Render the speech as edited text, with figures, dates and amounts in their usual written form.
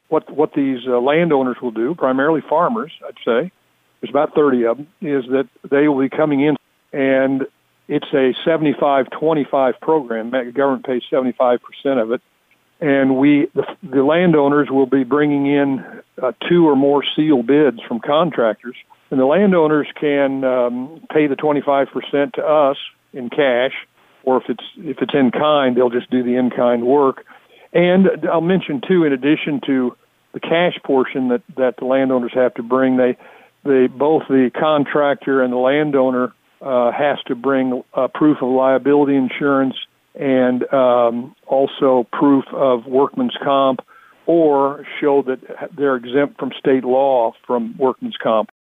what these landowners will do, primarily farmers, I'd say, there's about 30 of them, is that they will be coming in, and it's a 75-25 program. The government pays 75% of it. And the landowners will be bringing in 2 or more sealed bids from contractors. And the landowners can pay the 25% to us in cash, or if it's in kind, they'll just do the in-kind work. And I'll mention, too, in addition to the cash portion that the landowners have to bring, both the contractor and the landowner has to bring proof of liability insurance and also proof of workman's comp, or show that they're exempt from state law from workman's comp.